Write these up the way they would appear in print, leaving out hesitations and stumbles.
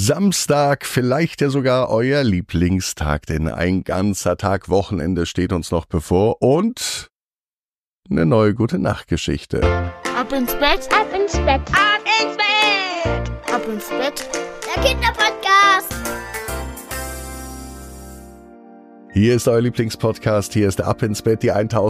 Samstag, vielleicht ja sogar euer Lieblingstag, denn ein ganzer Tag Wochenende steht uns noch bevor und eine neue Gute-Nacht-Geschichte. Ab ins Bett, ab ins Bett, ab ins Bett, ab ins Bett, der Kinderpodcast. Hier ist euer Lieblingspodcast, hier ist Ab ins Bett, die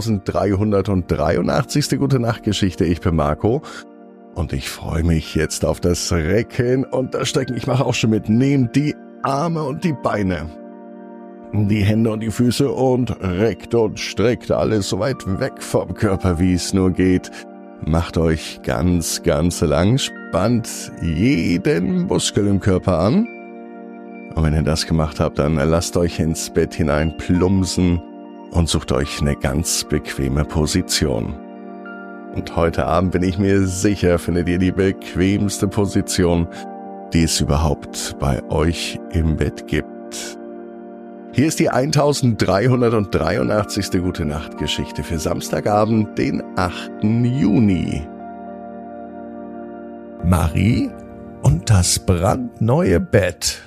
1383. Gute-Nacht-Geschichte. Ich bin Marco und ich freue mich jetzt auf das Recken und das Strecken. Ich mache auch schon mit. Nehmt die Arme und die Beine, die Hände und die Füße und reckt und streckt alles so weit weg vom Körper, wie es nur geht. Macht euch ganz, ganz lang, spannt jeden Muskel im Körper an. Und wenn ihr das gemacht habt, dann lasst euch ins Bett hinein plumpsen und sucht euch eine ganz bequeme Position. Und heute Abend bin ich mir sicher, findet ihr die bequemste Position, die es überhaupt bei euch im Bett gibt. Hier ist die 1383. Gute-Nacht-Geschichte für Samstagabend, den 8. Juni. Marie und das brandneue Bett.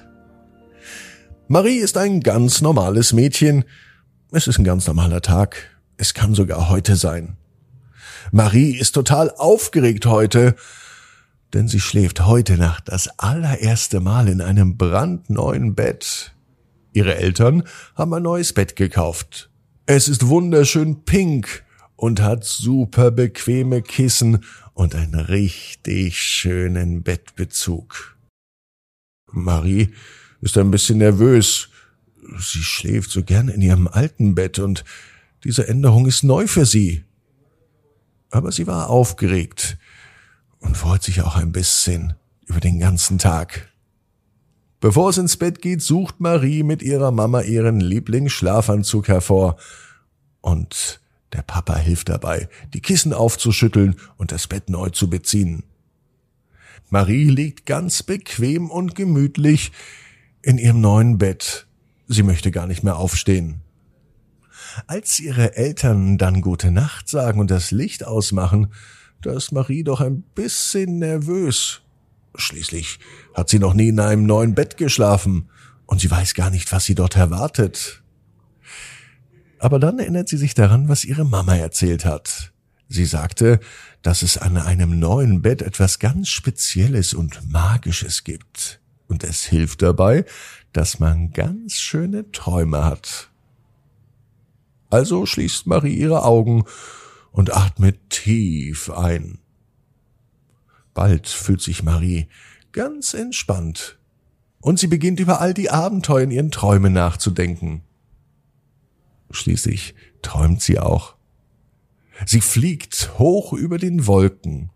Marie ist ein ganz normales Mädchen. Es ist ein ganz normaler Tag. Es kann sogar heute sein. Marie ist total aufgeregt heute, denn sie schläft heute Nacht das allererste Mal in einem brandneuen Bett. Ihre Eltern haben ein neues Bett gekauft. Es ist wunderschön pink und hat super bequeme Kissen und einen richtig schönen Bettbezug. Marie ist ein bisschen nervös. Sie schläft so gern in ihrem alten Bett und diese Änderung ist neu für sie. Aber sie war aufgeregt und freut sich auch ein bisschen über den ganzen Tag. Bevor es ins Bett geht, sucht Marie mit ihrer Mama ihren Lieblingsschlafanzug hervor. Und der Papa hilft dabei, die Kissen aufzuschütteln und das Bett neu zu beziehen. Marie liegt ganz bequem und gemütlich in ihrem neuen Bett. Sie möchte gar nicht mehr aufstehen. Als ihre Eltern dann Gute Nacht sagen und das Licht ausmachen, da ist Marie doch ein bisschen nervös. Schließlich hat sie noch nie in einem neuen Bett geschlafen und sie weiß gar nicht, was sie dort erwartet. Aber dann erinnert sie sich daran, was ihre Mama erzählt hat. Sie sagte, dass es an einem neuen Bett etwas ganz Spezielles und Magisches gibt. Und es hilft dabei, dass man ganz schöne Träume hat. Also schließt Marie ihre Augen und atmet tief ein. Bald fühlt sich Marie ganz entspannt und sie beginnt über all die Abenteuer in ihren Träumen nachzudenken. Schließlich träumt sie auch. Sie fliegt hoch über den Wolken.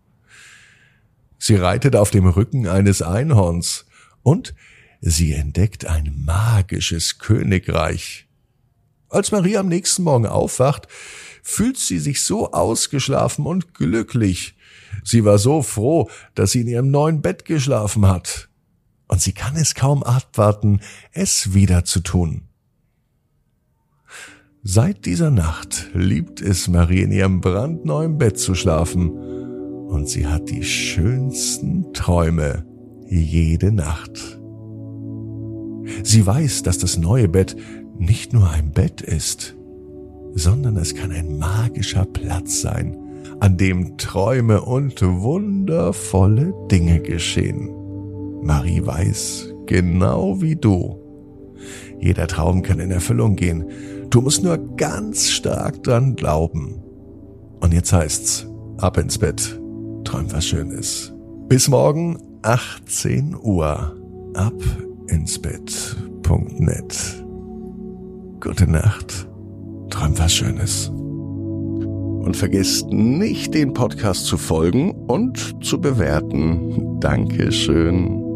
Sie reitet auf dem Rücken eines Einhorns und sie entdeckt ein magisches Königreich. Als Marie am nächsten Morgen aufwacht, fühlt sie sich so ausgeschlafen und glücklich. Sie war so froh, dass sie in ihrem neuen Bett geschlafen hat. Und sie kann es kaum abwarten, es wieder zu tun. Seit dieser Nacht liebt es Marie, in ihrem brandneuen Bett zu schlafen. Und sie hat die schönsten Träume jede Nacht. Sie weiß, dass das neue Bett nicht nur ein Bett ist, sondern es kann ein magischer Platz sein, an dem Träume und wundervolle Dinge geschehen. Marie weiß, genau wie du, jeder Traum kann in Erfüllung gehen. Du musst nur ganz stark dran glauben. Und jetzt heißt's, ab ins Bett, träum was Schönes. Bis morgen, 18 Uhr, abinsbett.net. Gute Nacht, träum was Schönes. Und vergesst nicht, den Podcast zu folgen und zu bewerten. Dankeschön.